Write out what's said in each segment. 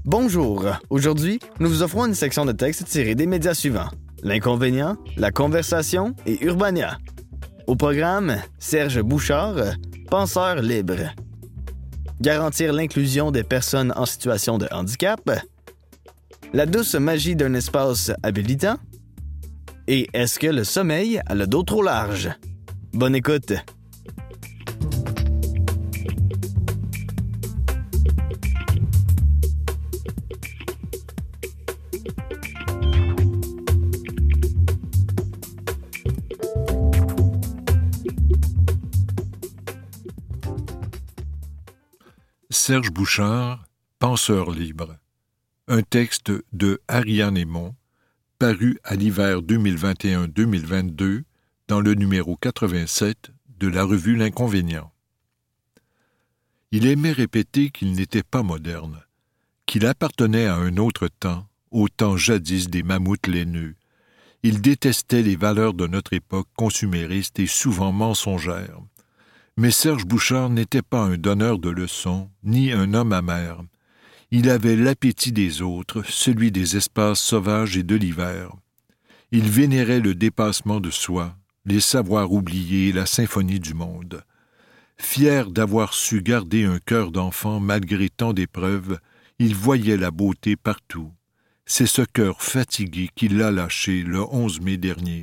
Bonjour! Aujourd'hui, nous vous offrons une section de texte tirée des médias suivants: L'Inconvénient, La Conversation et Urbania. Au programme, Serge Bouchard, penseur libre. Garantir l'inclusion des personnes en situation de handicap. La douce magie d'un espace habilitant. Et est-ce que le sommeil a le dos trop large? Bonne écoute! Serge Bouchard, penseur libre. Un texte de Ariane Aymon, paru à l'hiver 2021-2022 dans le numéro 87 de la revue L'Inconvénient. Il aimait répéter qu'il n'était pas moderne, qu'il appartenait à un autre temps, au temps jadis des mammouths laineux. Il détestait les valeurs de notre époque consuméristes et souvent mensongères. Mais Serge Bouchard n'était pas un donneur de leçons, ni un homme amer. Il avait l'appétit des autres, celui des espaces sauvages et de l'hiver. Il vénérait le dépassement de soi, les savoirs oubliés et la symphonie du monde. Fier d'avoir su garder un cœur d'enfant malgré tant d'épreuves, il voyait la beauté partout. C'est ce cœur fatigué qui l'a lâché le 11 mai dernier.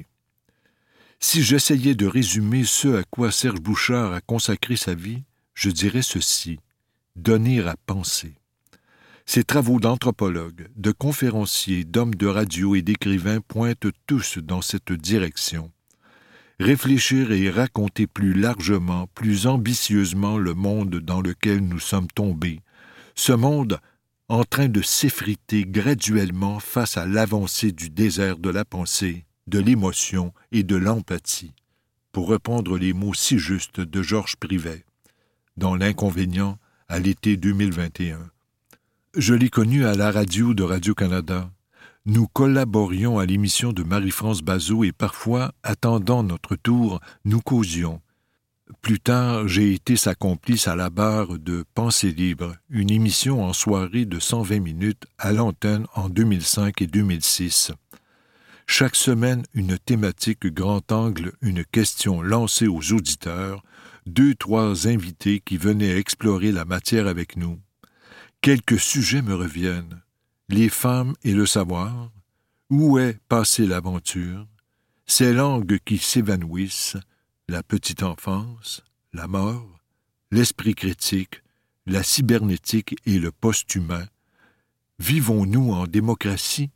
Si j'essayais de résumer ce à quoi Serge Bouchard a consacré sa vie, je dirais ceci: donner à penser. Ses travaux d'anthropologue, de conférencier, d'homme de radio et d'écrivain pointent tous dans cette direction. Réfléchir et raconter plus largement, plus ambitieusement le monde dans lequel nous sommes tombés, ce monde en train de s'effriter graduellement face à l'avancée du désert de la pensée, de l'émotion et de l'empathie, pour reprendre les mots si justes de Georges Privet, dans L'Inconvénient à l'été 2021. Je l'ai connu à la radio de Radio-Canada. Nous collaborions à l'émission de Marie-France Bazot et parfois, attendant notre tour, nous causions. Plus tard, j'ai été sa complice à la barre de Pensée libre, une émission en soirée de 120 minutes à l'antenne en 2005 et 2006. Chaque semaine, une thématique grand angle, une question lancée aux auditeurs, 2-3 invités qui venaient explorer la matière avec nous. Quelques sujets me reviennent. Les femmes et le savoir. Où est passée l'aventure? Ces langues qui s'évanouissent, la petite enfance, la mort, l'esprit critique, la cybernétique et le post-humain. Vivons-nous en démocratie?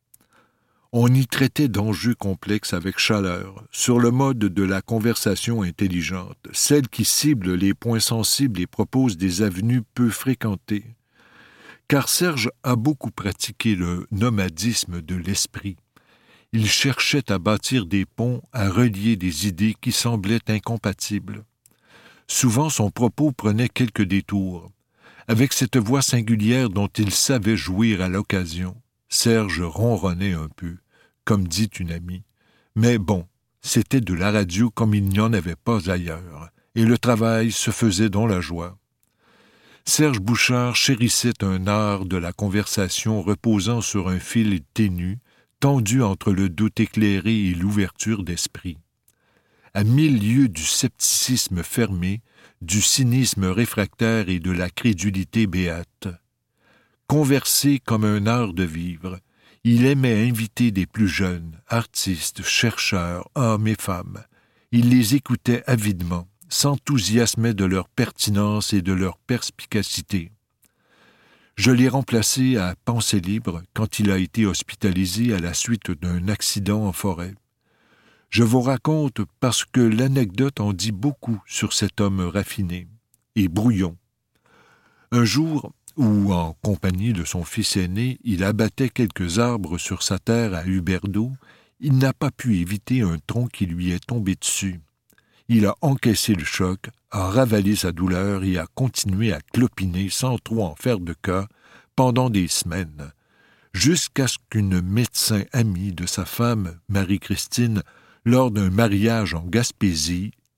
On y traitait d'enjeux complexes avec chaleur, sur le mode de la conversation intelligente, celle qui cible les points sensibles et propose des avenues peu fréquentées. Car Serge a beaucoup pratiqué le nomadisme de l'esprit. Il cherchait à bâtir des ponts, à relier des idées qui semblaient incompatibles. Souvent, son propos prenait quelques détours. Avec cette voix singulière dont il savait jouir à l'occasion, Serge ronronnait un peu, comme dit une amie. Mais bon, c'était de la radio comme il n'y en avait pas ailleurs, et le travail se faisait dans la joie. Serge Bouchard chérissait un art de la conversation reposant sur un fil ténu, tendu entre le doute éclairé et l'ouverture d'esprit. À 1000 lieues du scepticisme fermé, du cynisme réfractaire et de la crédulité béate. Converser comme un art de vivre, il aimait inviter des plus jeunes, artistes, chercheurs, hommes et femmes. Il les écoutait avidement, s'enthousiasmait de leur pertinence et de leur perspicacité. Je l'ai remplacé à Pensée libre quand il a été hospitalisé à la suite d'un accident en forêt. Je vous raconte parce que l'anecdote en dit beaucoup sur cet homme raffiné et brouillon. Un jour, où, en compagnie de son fils aîné, il abattait quelques arbres sur sa terre à Huberdeau, il n'a pas pu éviter un tronc qui lui est tombé dessus. Il a encaissé le choc, a ravalé sa douleur et a continué à clopiner sans trop en faire de cas pendant des semaines, jusqu'à ce qu'une médecin amie de sa femme, Marie-Christine, lors d'un mariage en Gaspésie,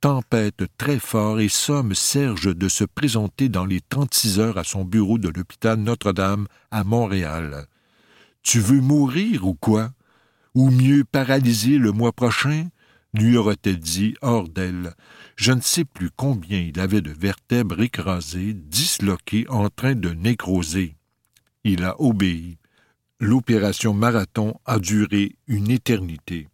tempête très fort et somme Serge de se présenter dans les 36 heures à son bureau de l'hôpital Notre-Dame à Montréal. « Tu veux mourir ou quoi? Ou mieux paralysé le mois prochain? » lui aurait-elle dit hors d'elle. Je ne sais plus combien il avait de vertèbres écrasées, disloquées, en train de nécroser. Il a obéi. L'opération Marathon a duré une éternité.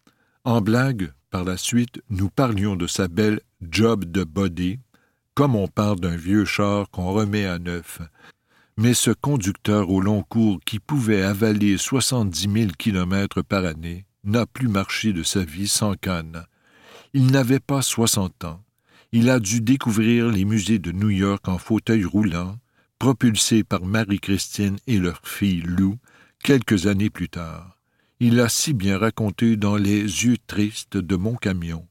En blague, par la suite, nous parlions de sa belle job de body, comme on parle d'un vieux char qu'on remet à neuf. Mais ce conducteur au long cours qui pouvait avaler 70 000 kilomètres par année n'a plus marché de sa vie sans canne. Il n'avait pas 60 ans. Il a dû découvrir les musées de New York en fauteuil roulant, propulsé par Marie-Christine et leur fille Lou, quelques années plus tard. Il l'a si bien raconté dans Les yeux tristes de mon camion.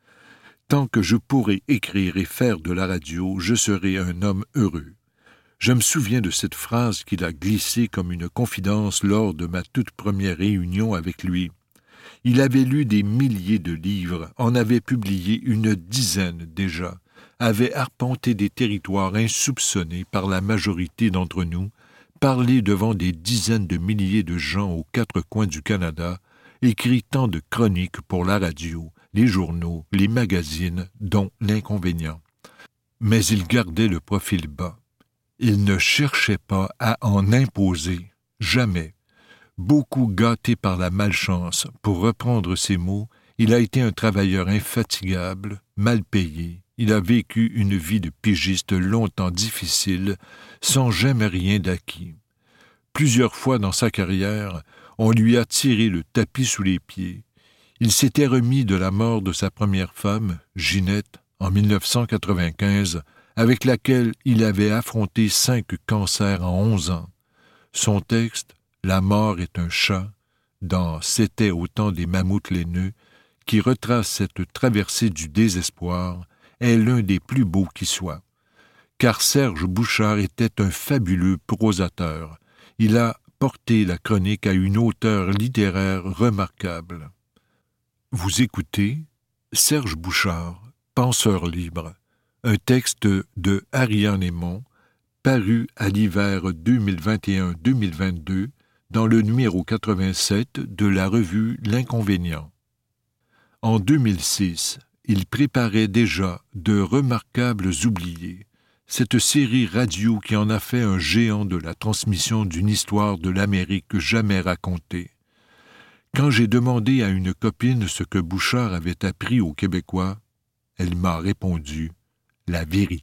Tant que je pourrai écrire et faire de la radio, je serai un homme heureux. Je me souviens de cette phrase qu'il a glissée comme une confidence lors de ma toute première réunion avec lui. Il avait lu des milliers de livres, en avait publié une dizaine déjà, avait arpenté des territoires insoupçonnés par la majorité d'entre nous, parlé devant des dizaines de milliers de gens aux quatre coins du Canada, écrit tant de chroniques pour la radio, les journaux, les magazines, dont l'Inconvénient. Mais il gardait le profil bas. Il ne cherchait pas à en imposer, jamais. Beaucoup gâté par la malchance, pour reprendre ses mots, il a été un travailleur infatigable, mal payé. Il a vécu une vie de pigiste longtemps difficile, sans jamais rien d'acquis. Plusieurs fois dans sa carrière, on lui a tiré le tapis sous les pieds. Il s'était remis de la mort de sa première femme, Ginette, en 1995, avec laquelle il avait affronté 5 cancers en 11 ans. Son texte, « La mort est un chat », dans « C'était au temps des mammouths laineux », qui retrace cette traversée du désespoir, est l'un des plus beaux qui soit. Car Serge Bouchard était un fabuleux prosateur. Il a porté la chronique à une hauteur littéraire remarquable. Vous écoutez Serge Bouchard, Penseur libre, un texte de Ariane Aymon, paru à l'hiver 2021-2022 dans le numéro 87 de la revue L'Inconvénient. En 2006, il préparait déjà De remarquables oubliés, cette série radio qui en a fait un géant de la transmission d'une histoire de l'Amérique jamais racontée. Quand j'ai demandé à une copine ce que Bouchard avait appris aux Québécois, elle m'a répondu « la vérité ».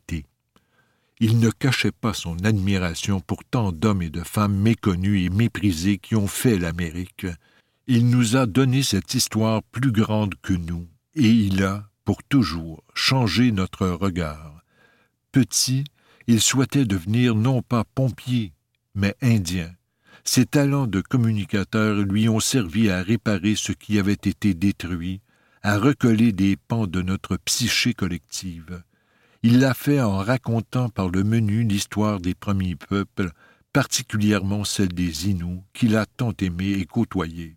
Il ne cachait pas son admiration pour tant d'hommes et de femmes méconnus et méprisés qui ont fait l'Amérique. Il nous a donné cette histoire plus grande que nous, et il a, pour toujours, changé notre regard. Petit, il souhaitait devenir non pas pompier, mais indien. Ses talents de communicateur lui ont servi à réparer ce qui avait été détruit, à recoller des pans de notre psyché collective. Il l'a fait en racontant par le menu l'histoire des premiers peuples, particulièrement celle des Inuits, qu'il a tant aimés et côtoyés.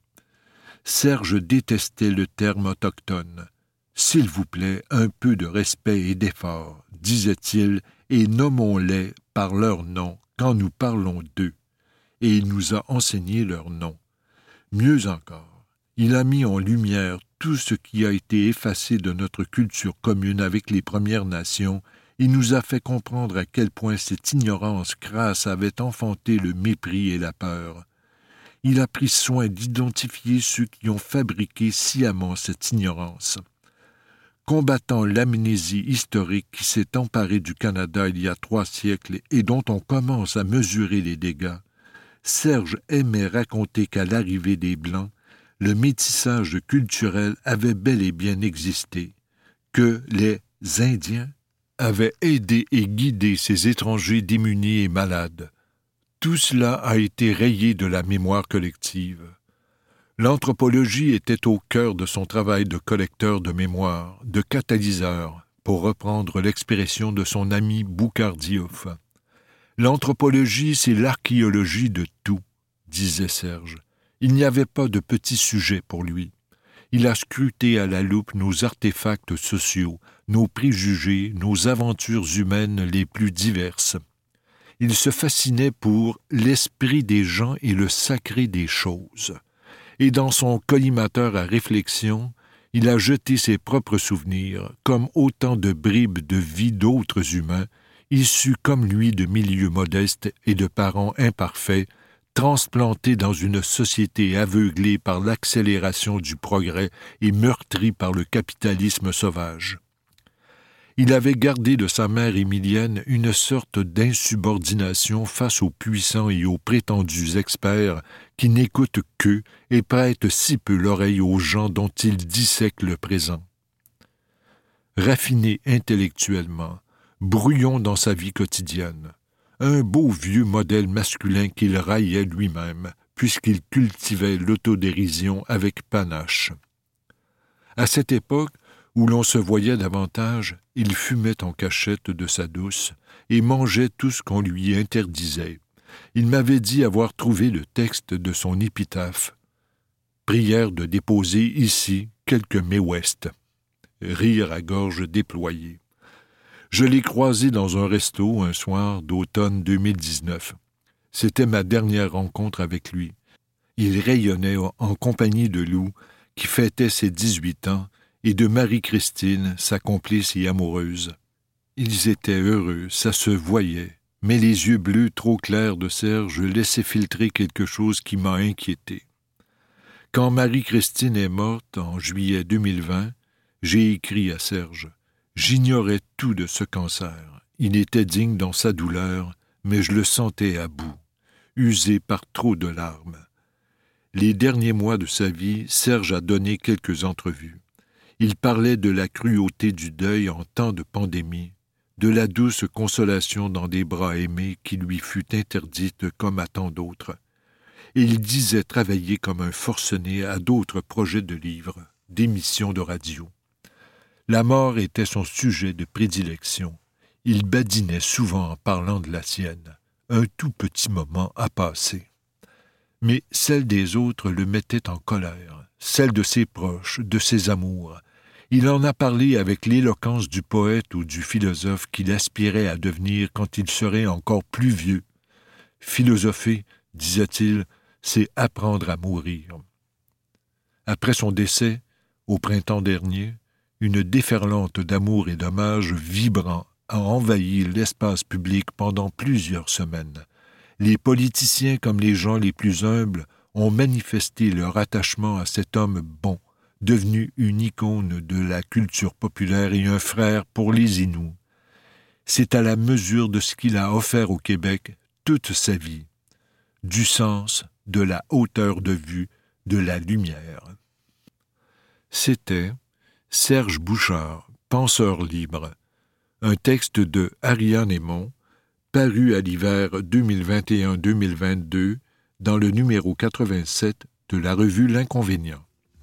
Serge détestait le terme autochtone. « S'il vous plaît, un peu de respect et d'effort, disait-il, et nommons-les par leur nom quand nous parlons d'eux. » Et il nous a enseigné leur nom. Mieux encore, il a mis en lumière tout ce qui a été effacé de notre culture commune avec les Premières Nations. Il nous a fait comprendre à quel point cette ignorance crasse avait enfanté le mépris et la peur. Il a pris soin d'identifier ceux qui ont fabriqué sciemment cette ignorance. Combattant l'amnésie historique qui s'est emparée du Canada il y a 3 siècles et dont on commence à mesurer les dégâts, Serge aimait raconter qu'à l'arrivée des Blancs, le métissage culturel avait bel et bien existé, que les Indiens avaient aidé et guidé ces étrangers démunis et malades. Tout cela a été rayé de la mémoire collective. L'anthropologie était au cœur de son travail de collecteur de mémoire, de catalyseur, pour reprendre l'expression de son ami Boukhar Diouf. L'anthropologie, c'est l'archéologie de tout, disait Serge. Il n'y avait pas de petits sujets pour lui. Il a scruté à la loupe nos artefacts sociaux, nos préjugés, nos aventures humaines les plus diverses. Il se fascinait pour l'esprit des gens et le sacré des choses. Et dans son collimateur à réflexion, il a jeté ses propres souvenirs, comme autant de bribes de vie d'autres humains, issus comme lui de milieux modestes et de parents imparfaits, transplantés dans une société aveuglée par l'accélération du progrès et meurtrie par le capitalisme sauvage. Il avait gardé de sa mère Émilienne une sorte d'insubordination face aux puissants et aux prétendus experts qui n'écoutent qu'eux et prêtent si peu l'oreille aux gens dont ils dissèquent le présent. Raffiné intellectuellement, brouillon dans sa vie quotidienne, un beau vieux modèle masculin qu'il raillait lui-même, puisqu'il cultivait l'autodérision avec panache. À cette époque, où l'on se voyait davantage, il fumait en cachette de sa douce et mangeait tout ce qu'on lui interdisait. Il m'avait dit avoir trouvé le texte de son épitaphe. Prière de déposer ici quelques Mae West. Rire à gorge déployée. Je l'ai croisé dans un resto un soir d'automne 2019. C'était ma dernière rencontre avec lui. Il rayonnait en compagnie de Lou, qui fêtait ses 18 ans, et de Marie-Christine, sa complice et amoureuse. Ils étaient heureux, ça se voyait, mais les yeux bleus trop clairs de Serge laissaient filtrer quelque chose qui m'a inquiété. Quand Marie-Christine est morte en juillet 2020, j'ai écrit à Serge. J'ignorais tout de ce cancer. Il était digne dans sa douleur, mais je le sentais à bout, usé par trop de larmes. Les derniers mois de sa vie, Serge a donné quelques entrevues. Il parlait de la cruauté du deuil en temps de pandémie, de la douce consolation dans des bras aimés qui lui fut interdite comme à tant d'autres. Et il disait travailler comme un forcené à d'autres projets de livres, d'émissions de radio. La mort était son sujet de prédilection. Il badinait souvent en parlant de la sienne, un tout petit moment à passer. Mais celle des autres le mettait en colère, celle de ses proches, de ses amours. Il en a parlé avec l'éloquence du poète ou du philosophe qu'il aspirait à devenir quand il serait encore plus vieux. Philosopher, disait-il, c'est apprendre à mourir. Après son décès, au printemps dernier, une déferlante d'amour et d'hommage vibrant a envahi l'espace public pendant plusieurs semaines. Les politiciens comme les gens les plus humbles ont manifesté leur attachement à cet homme bon, devenu une icône de la culture populaire et un frère pour les Inuits. C'est à la mesure de ce qu'il a offert au Québec toute sa vie, du sens, de la hauteur de vue, de la lumière. C'était Serge Bouchard, Penseur libre, un texte de Ariane Aymon, paru à l'hiver 2021-2022 dans le numéro 87 de la revue L'Inconvénient.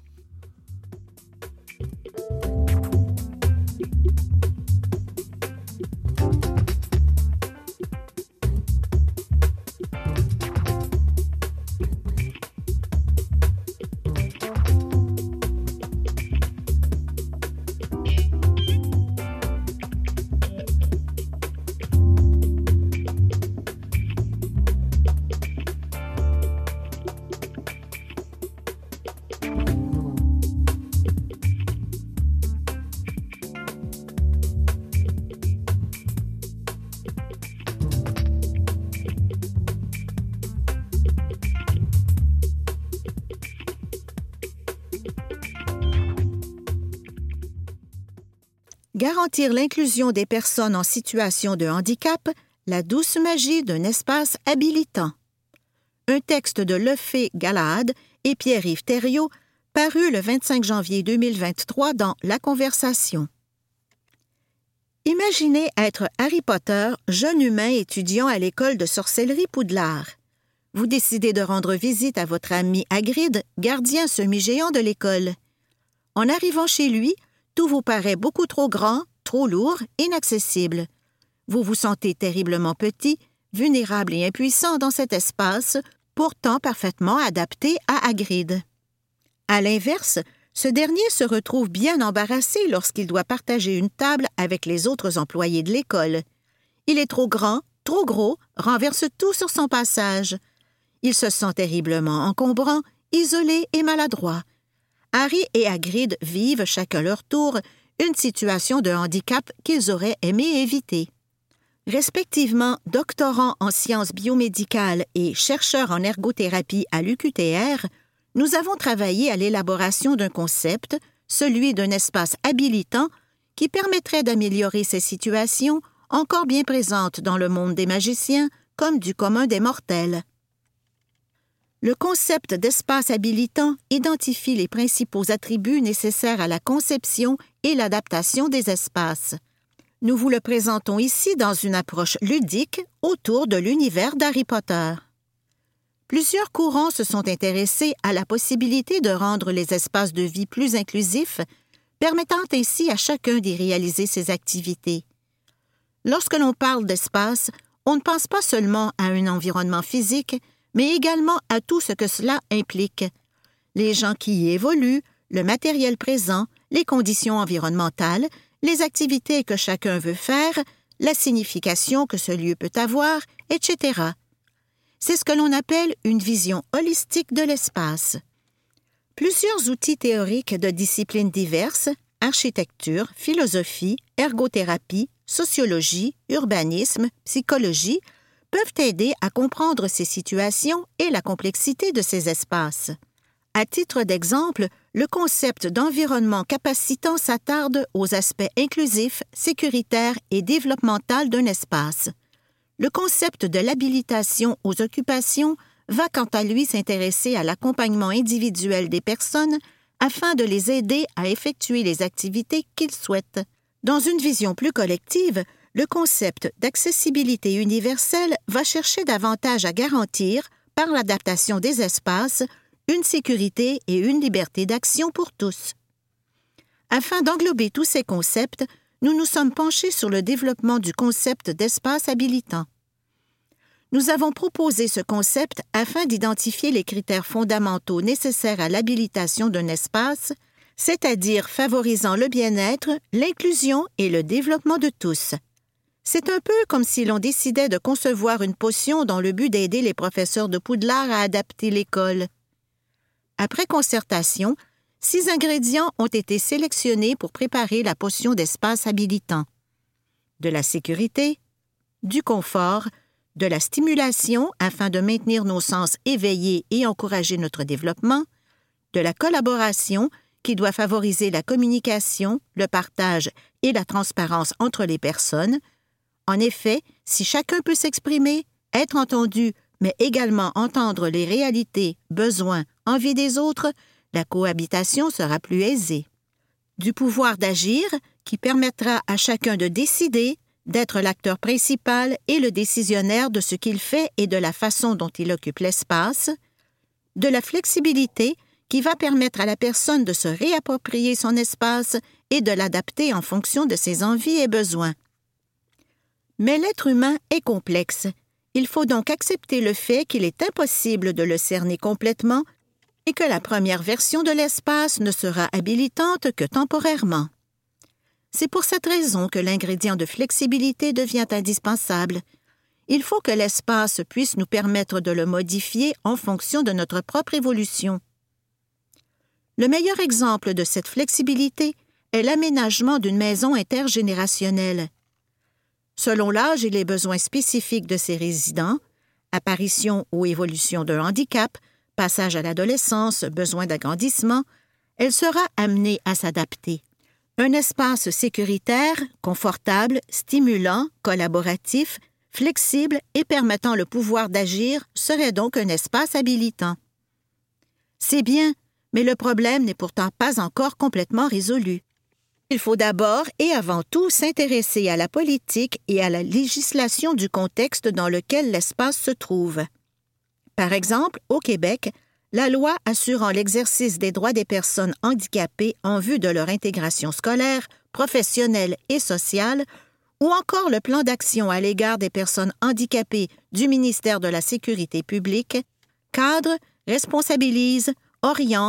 Garantir l'inclusion des personnes en situation de handicap, la douce magie d'un espace habilitant. Un texte de Lefé Galahad et Pierre-Yves Thériault, paru le 25 janvier 2023 dans La Conversation. Imaginez être Harry Potter, jeune humain étudiant à l'école de sorcellerie Poudlard. Vous décidez de rendre visite à votre ami Hagrid, gardien semi-géant de l'école. En arrivant chez lui, tout vous paraît beaucoup trop grand, trop lourd, inaccessible. Vous vous sentez terriblement petit, vulnérable et impuissant dans cet espace, pourtant parfaitement adapté à Hagrid. À l'inverse, Ce dernier se retrouve bien embarrassé lorsqu'il doit partager une table avec les autres employés de l'école. Il est trop grand, trop gros, renverse tout sur son passage. Il se sent terriblement encombrant, isolé et maladroit. Harry et Hagrid vivent chacun leur tour une situation de handicap qu'ils auraient aimé éviter. Respectivement doctorants en sciences biomédicales et chercheurs en ergothérapie à l'UQTR, nous avons travaillé à l'élaboration d'un concept, celui d'un espace habilitant, qui permettrait d'améliorer ces situations encore bien présentes dans le monde des magiciens comme du commun des mortels. Le concept d'espace habilitant identifie les principaux attributs nécessaires à la conception et l'adaptation des espaces. Nous vous le présentons ici dans une approche ludique autour de l'univers d'Harry Potter. Plusieurs courants se sont intéressés à la possibilité de rendre les espaces de vie plus inclusifs, permettant ainsi à chacun d'y réaliser ses activités. Lorsque l'on parle d'espace, on ne pense pas seulement à un environnement physique, mais également à tout ce que cela implique. Les gens qui y évoluent, le matériel présent, les conditions environnementales, les activités que chacun veut faire, la signification que ce lieu peut avoir, etc. C'est ce que l'on appelle une vision holistique de l'espace. Plusieurs outils théoriques de disciplines diverses, architecture, philosophie, ergothérapie, sociologie, urbanisme, psychologie, peuvent aider à comprendre ces situations et la complexité de ces espaces. À titre d'exemple, le concept d'environnement capacitant s'attarde aux aspects inclusifs, sécuritaires et développementaux d'un espace. Le concept de l'habilitation aux occupations va quant à lui s'intéresser à l'accompagnement individuel des personnes afin de les aider à effectuer les activités qu'ils souhaitent. Dans une vision plus collective, le concept d'accessibilité universelle va chercher davantage à garantir, par l'adaptation des espaces, une sécurité et une liberté d'action pour tous. Afin d'englober tous ces concepts, nous nous sommes penchés sur le développement du concept d'espace habilitant. Nous avons proposé ce concept afin d'identifier les critères fondamentaux nécessaires à l'habilitation d'un espace, c'est-à-dire favorisant le bien-être, l'inclusion et le développement de tous. C'est un peu comme si l'on décidait de concevoir une potion dans le but d'aider les professeurs de Poudlard à adapter l'école. Après concertation, 6 ingrédients ont été sélectionnés pour préparer la potion d'espace habilitant. De la sécurité, du confort, de la stimulation afin de maintenir nos sens éveillés et encourager notre développement, de la collaboration qui doit favoriser la communication, le partage et la transparence entre les personnes. En effet, si chacun peut s'exprimer, être entendu, mais également entendre les réalités, besoins, envies des autres, la cohabitation sera plus aisée. Du pouvoir d'agir, qui permettra à chacun de décider, d'être l'acteur principal et le décisionnaire de ce qu'il fait et de la façon dont il occupe l'espace. De la flexibilité, qui va permettre à la personne de se réapproprier son espace et de l'adapter en fonction de ses envies et besoins. Mais l'être humain est complexe. Il faut donc accepter le fait qu'il est impossible de le cerner complètement et que la première version de l'espace ne sera habilitante que temporairement. C'est pour cette raison que l'ingrédient de flexibilité devient indispensable. Il faut que l'espace puisse nous permettre de le modifier en fonction de notre propre évolution. Le meilleur exemple de cette flexibilité est l'aménagement d'une maison intergénérationnelle. Selon l'âge et les besoins spécifiques de ses résidents, apparition ou évolution d'un handicap, passage à l'adolescence, besoin d'agrandissement, elle sera amenée à s'adapter. Un espace sécuritaire, confortable, stimulant, collaboratif, flexible et permettant le pouvoir d'agir serait donc un espace habilitant. C'est bien, mais le problème n'est pourtant pas encore complètement résolu. Il faut d'abord et avant tout s'intéresser à la politique et à la législation du contexte dans lequel l'espace se trouve. Par exemple, au Québec, la loi assurant l'exercice des droits des personnes handicapées en vue de leur intégration scolaire, professionnelle et sociale, ou encore le plan d'action à l'égard des personnes handicapées du ministère de la Sécurité publique, cadre, responsabilise, oriente,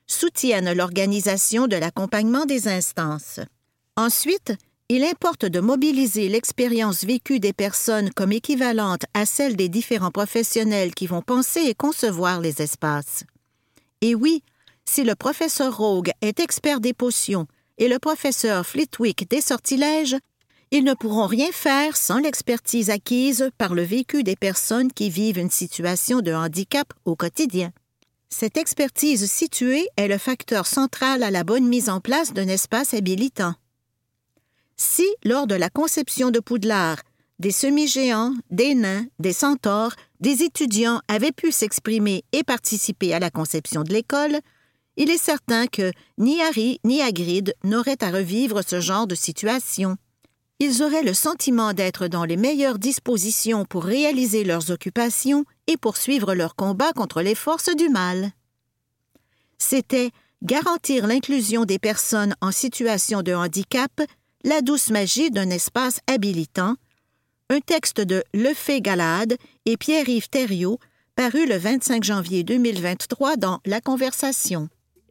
soutiennent l'organisation de l'accompagnement des instances. Ensuite, il importe de mobiliser l'expérience vécue des personnes comme équivalente à celle des différents professionnels qui vont penser et concevoir les espaces. Et oui, si le professeur Rogue est expert des potions et le professeur Flitwick des sortilèges, ils ne pourront rien faire sans l'expertise acquise par le vécu des personnes qui vivent une situation de handicap au quotidien. Cette expertise située est le facteur central à la bonne mise en place d'un espace habilitant. Si, lors de la conception de Poudlard, des semi-géants, des nains, des centaures, des étudiants avaient pu s'exprimer et participer à la conception de l'école, il est certain que ni Harry ni Hagrid n'auraient à revivre ce genre de situation. Ils auraient le sentiment d'être dans les meilleures dispositions pour réaliser leurs occupations et poursuivre leur combat contre les forces du mal. C'était garantir l'inclusion des personnes en situation de handicap, la douce magie d'un espace habilitant, un texte de Lefay Galade et Pierre-Yves Thériault, paru le 25 janvier 2023 dans La Conversation.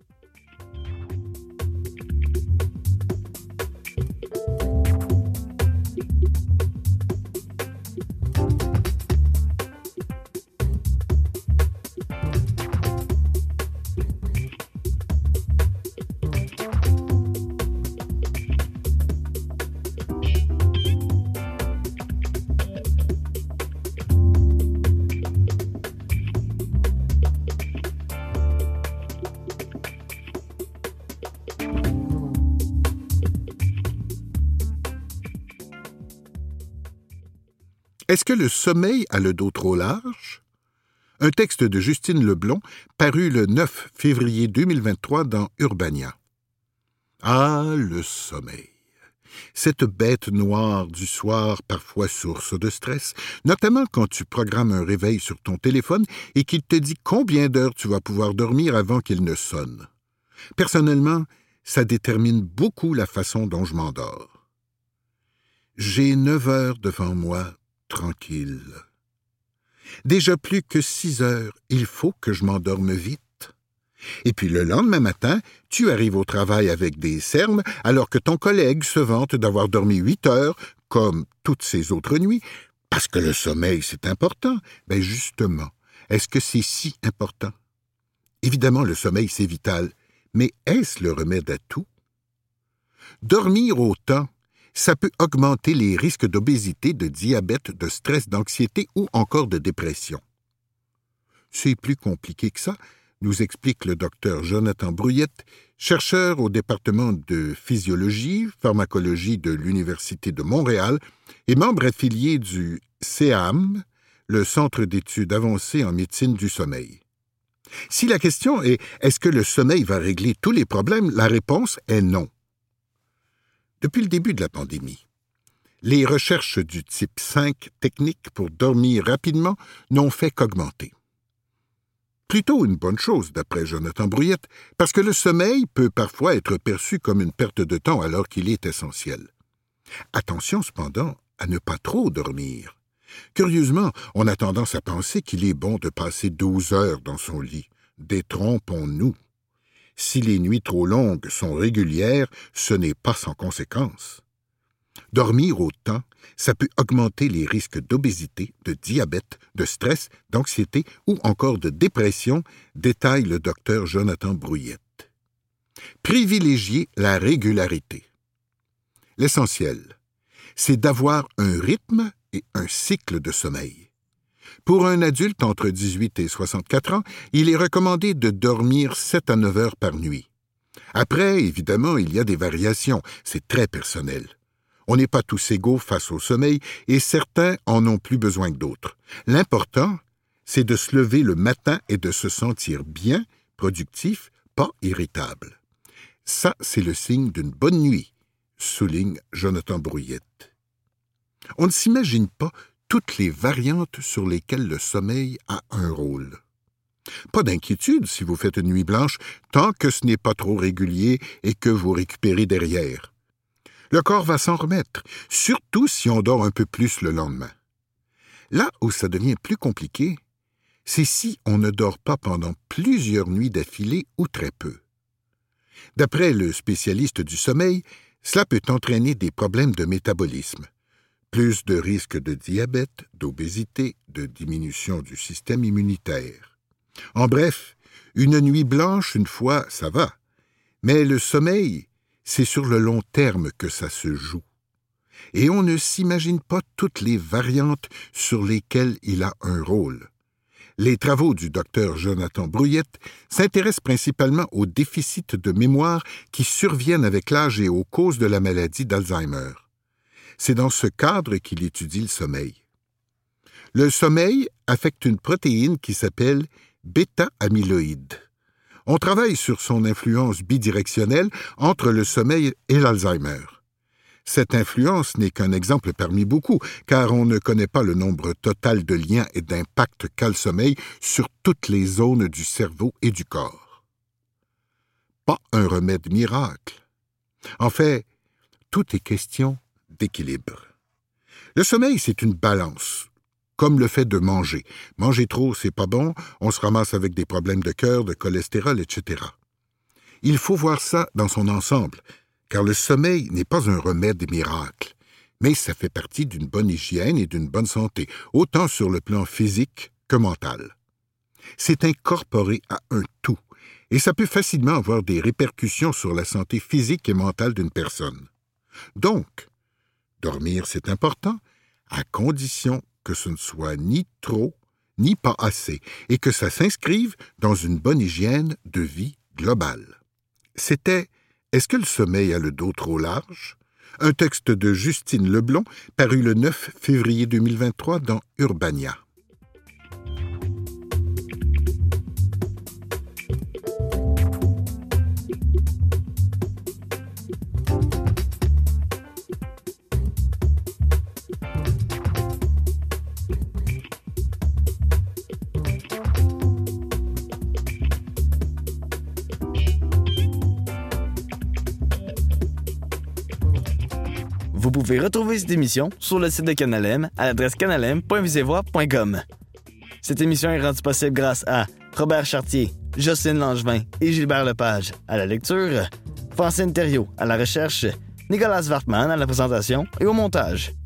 Est-ce que le sommeil a le dos trop large? Un texte de Justine Leblond, paru le 9 février 2023 dans Urbania. Ah, le sommeil! Cette bête noire du soir, parfois source de stress, notamment quand tu programmes un réveil sur ton téléphone et qu'il te dit combien d'heures tu vas pouvoir dormir avant qu'il ne sonne. Personnellement, ça détermine beaucoup la façon dont je m'endors. J'ai 9 heures devant moi, tranquille. Déjà plus que 6 heures, il faut que je m'endorme vite. Et puis le lendemain matin, tu arrives au travail avec des cernes, alors que ton collègue se vante d'avoir dormi 8 heures, comme toutes ces autres nuits, parce que le sommeil, c'est important. Ben justement, est-ce que c'est si important? Évidemment, le sommeil, c'est vital, mais est-ce le remède à tout? Dormir autant, ça peut augmenter les risques d'obésité, de diabète, de stress, d'anxiété ou encore de dépression. C'est plus compliqué que ça, nous explique le docteur Jonathan Brouillette, chercheur au département de physiologie, pharmacologie de l'Université de Montréal et membre affilié du CEAM, le Centre d'études avancées en médecine du sommeil. Si la question est « est-ce que le sommeil va régler tous les problèmes ?», la réponse est non. Depuis le début de la pandémie, les recherches du type 5 techniques pour dormir rapidement n'ont fait qu'augmenter. Plutôt une bonne chose, d'après Jonathan Brouillette, parce que le sommeil peut parfois être perçu comme une perte de temps alors qu'il est essentiel. Attention cependant à ne pas trop dormir. Curieusement, on a tendance à penser qu'il est bon de passer 12 heures dans son lit. Détrompons-nous. Si les nuits trop longues sont régulières, ce n'est pas sans conséquence. Dormir autant, ça peut augmenter les risques d'obésité, de diabète, de stress, d'anxiété ou encore de dépression, détaille le docteur Jonathan Brouillette. Privilégier la régularité. L'essentiel, c'est d'avoir un rythme et un cycle de sommeil. Pour un adulte entre 18 et 64 ans, il est recommandé de dormir 7 à 9 heures par nuit. Après, évidemment, il y a des variations, c'est très personnel. On n'est pas tous égaux face au sommeil et certains en ont plus besoin que d'autres. L'important, c'est de se lever le matin et de se sentir bien, productif, pas irritable. Ça, c'est le signe d'une bonne nuit, souligne Jonathan Brouillette. On ne s'imagine pas toutes les variantes sur lesquelles le sommeil a un rôle. Pas d'inquiétude si vous faites une nuit blanche, tant que ce n'est pas trop régulier et que vous récupérez derrière. Le corps va s'en remettre, surtout si on dort un peu plus le lendemain. Là où ça devient plus compliqué, c'est si on ne dort pas pendant plusieurs nuits d'affilée ou très peu. D'après le spécialiste du sommeil, cela peut entraîner des problèmes de métabolisme, plus de risques de diabète, d'obésité, de diminution du système immunitaire. En bref, une nuit blanche une fois, ça va, mais le sommeil, c'est sur le long terme que ça se joue. Et on ne s'imagine pas toutes les variantes sur lesquelles il a un rôle. Les travaux du docteur Jonathan Brouillette s'intéressent principalement aux déficits de mémoire qui surviennent avec l'âge et aux causes de la maladie d'Alzheimer. C'est dans ce cadre qu'il étudie le sommeil. Le sommeil affecte une protéine qui s'appelle bêta-amyloïde. On travaille sur son influence bidirectionnelle entre le sommeil et l'Alzheimer. Cette influence n'est qu'un exemple parmi beaucoup, car on ne connaît pas le nombre total de liens et d'impacts qu'a le sommeil sur toutes les zones du cerveau et du corps. Pas un remède miracle. En fait, tout est question d'équilibre. Le sommeil, c'est une balance, comme le fait de manger. Manger trop, c'est pas bon, on se ramasse avec des problèmes de cœur, de cholestérol, etc. Il faut voir ça dans son ensemble, car le sommeil n'est pas un remède miracle, mais ça fait partie d'une bonne hygiène et d'une bonne santé, autant sur le plan physique que mental. C'est incorporé à un tout, et ça peut facilement avoir des répercussions sur la santé physique et mentale d'une personne. Donc, dormir, c'est important, à condition que ce ne soit ni trop, ni pas assez, et que ça s'inscrive dans une bonne hygiène de vie globale. C'était « Est-ce que le sommeil a le dos trop large ?» Un texte de Justine Leblond, paru le 9 février 2023 dans Urbania. Vous pouvez retrouver cette émission sur le site de Canal M à l'adresse canalm.visevoix.com. Cette émission est rendue possible grâce à Robert Chartier, Jocelyne Langevin et Gilbert Lepage à la lecture, Francine Thériault à la recherche, Nicolas Wartman à la présentation et au montage.